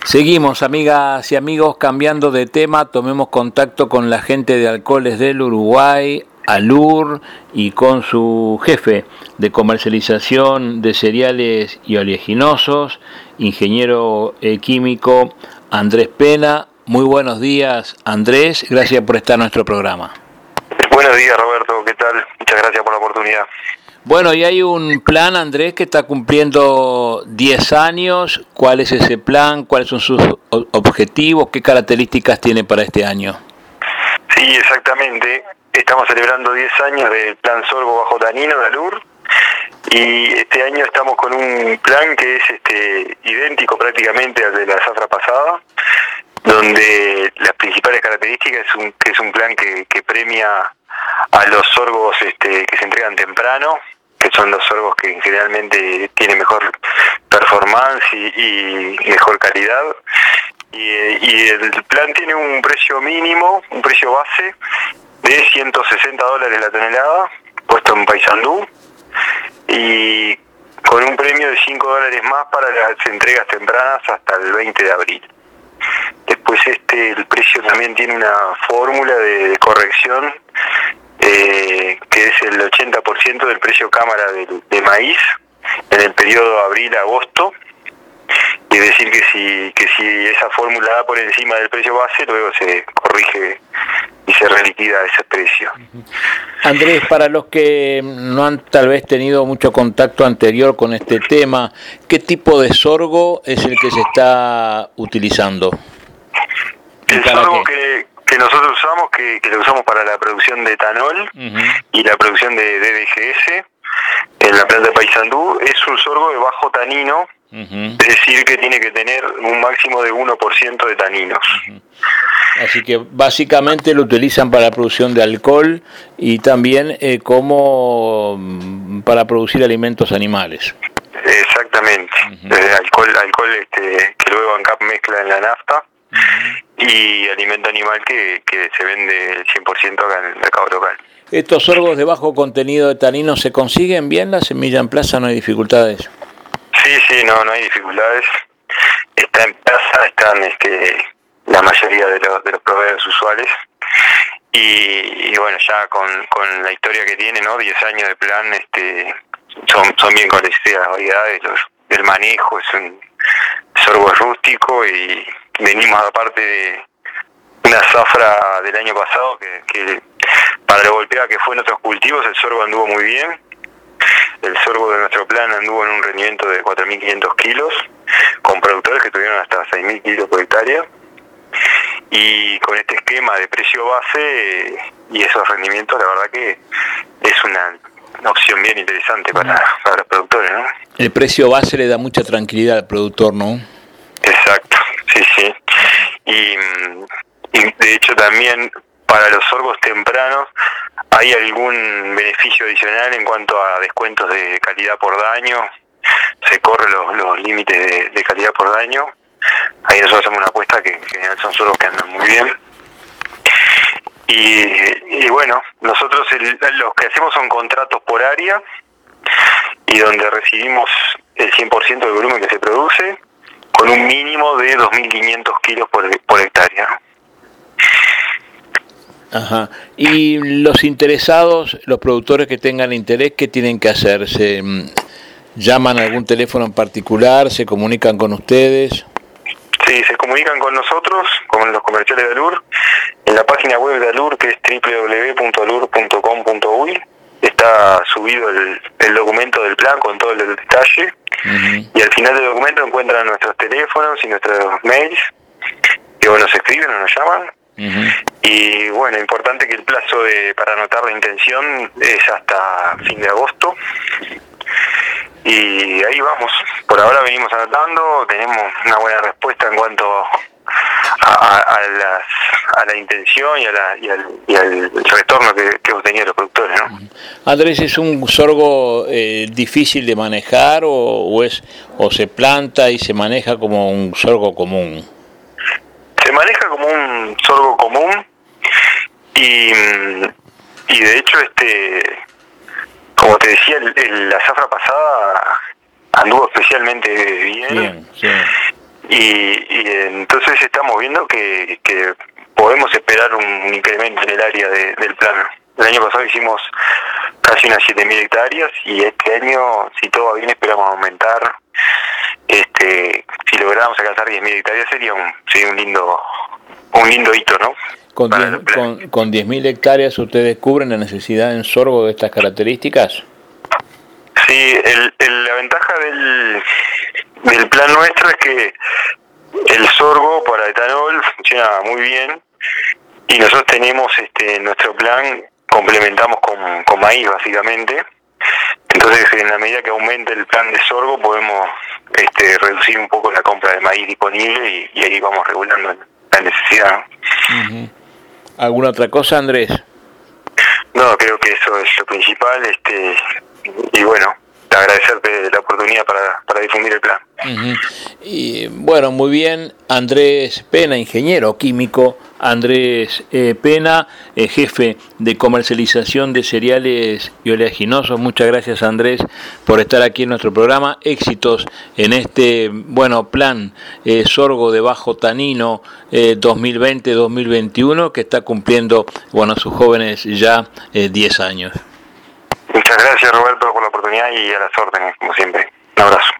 Seguimos, amigas y amigos, cambiando de tema. Tomemos contacto con la gente de Alcoholes del Uruguay, ALUR, y con su jefe de comercialización de cereales y oleaginosos, ingeniero químico Andrés Pena. Muy buenos días, Andrés. Gracias por estar en nuestro programa. Buenos días, Roberto. ¿Qué tal? Muchas gracias por la oportunidad. Bueno, y hay un plan, Andrés, que está cumpliendo 10 años. ¿Cuál es ese plan? ¿Cuáles son sus objetivos? ¿Qué características tiene para este año? Sí, exactamente. Estamos celebrando 10 años del plan sorgo bajo tanino de ALUR. Y este año estamos con un plan que es idéntico prácticamente al de la zafra pasada, donde las principales características es un plan que premia a los sorgos que se entregan temprano, que son los sorgos que generalmente tienen mejor performance y mejor calidad. Y el plan tiene un precio mínimo, un precio base de $160 la tonelada, puesto en Paysandú, y con un premio de $5 más para las entregas tempranas hasta el 20 de abril. Después el precio también tiene una fórmula de corrección que es el 80% del precio cámara de maíz en el periodo abril-agosto. Es decir, que si esa fórmula da por encima del precio base, luego se corrige y se reliquida ese precio. Andrés, para los que no han tal vez tenido mucho contacto anterior con este tema, ¿qué tipo de sorgo es el que se está utilizando? El sorgo que nosotros usamos, que lo usamos para la producción de etanol y la producción de DDGS en la planta de Paysandú, es un sorgo de bajo tanino, es decir, que tiene que tener un máximo de 1% de taninos. Así que básicamente lo utilizan para la producción de alcohol y también como para producir alimentos animales. Exactamente, alcohol que luego ANCAP mezcla en la nafta, y alimento animal que se vende el 100% acá en el mercado local. ¿Estos sorgos de bajo contenido de tanino se consiguen bien? ¿La semilla en plaza no hay dificultades? Sí, no hay dificultades. Está en plaza, están la mayoría de los proveedores usuales. Y bueno, ya con la historia que tiene, ¿no? 10 años de plan, son bien conocidas las variedades, el manejo es un sorgo rústico, y venimos aparte de una zafra del año pasado que para lo golpeada que fue en otros cultivos, el sorgo anduvo muy bien. El sorgo de nuestro plan anduvo en un rendimiento de 4.500 kilos, con productores que tuvieron hasta 6.000 kilos por hectárea. Y con este esquema de precio base y esos rendimientos, la verdad que es una opción bien interesante para los productores, ¿no? El precio base le da mucha tranquilidad al productor, ¿no? Exacto, sí. Y de hecho también para los sorgos tempranos hay algún beneficio adicional en cuanto a descuentos de calidad por daño. Se corren los límites de calidad por daño. Ahí nosotros hacemos una apuesta que en general son sorgos que andan muy bien. Y bueno, nosotros los que hacemos son contratos por área, y donde recibimos el 100% del volumen que se produce, con un mínimo de 2.500 kilos por hectárea. Ajá. Y los interesados, los productores que tengan interés, ¿qué tienen que hacer? ¿Se llaman a algún teléfono en particular? ¿Se comunican con ustedes? Sí, se comunican con nosotros, con los comerciales de ALUR, en la página web de ALUR, que es www.alur.com.uy. Está subido el documento del plan con todo el detalle, y al final del documento encuentran nuestros teléfonos y nuestros mails, que nos escriben o nos llaman. Y bueno, importante que el plazo para anotar la intención es hasta fin de agosto. Y ahí vamos, por ahora venimos anotando, tenemos una buena respuesta en cuanto a la intención y al retorno que obtenían los productores, ¿no? Andrés, ¿es un sorgo difícil de manejar o se planta y se maneja como un sorgo común? Se maneja como un sorgo común, y de hecho como te decía, la zafra pasada anduvo especialmente bien. Sí. y entonces estamos viendo que podemos esperar un incremento en el área del plan. El año pasado hicimos casi unas 7.000 hectáreas y este año, si todo va bien, esperamos aumentar. Si lográramos alcanzar 10.000 hectáreas sería un lindo hito, ¿no? Con 10.000 hectáreas ustedes cubren la necesidad en sorgo de estas características. Sí, la ventaja del plan nuestro es que el sorgo para etanol funciona muy bien y nosotros tenemos nuestro plan, complementamos con maíz básicamente. Entonces, en la medida que aumente el plan de sorgo podemos reducir un poco la compra de maíz disponible y ahí vamos regulando la necesidad. Uh-huh. ¿Alguna otra cosa, Andrés? No, creo que eso es lo principal, y bueno, agradecerte la oportunidad para difundir el plan. Uh-huh. Y bueno, muy bien, Andrés Pena, ingeniero químico, Andrés Pena, jefe de comercialización de cereales y oleaginosos. Muchas gracias, Andrés, por estar aquí en nuestro programa. Éxitos en este plan sorgo de bajo tanino 2020-2021 que está cumpliendo sus jóvenes ya 10 años. Muchas gracias, Roberto, por la oportunidad y a las órdenes, como siempre. Un abrazo.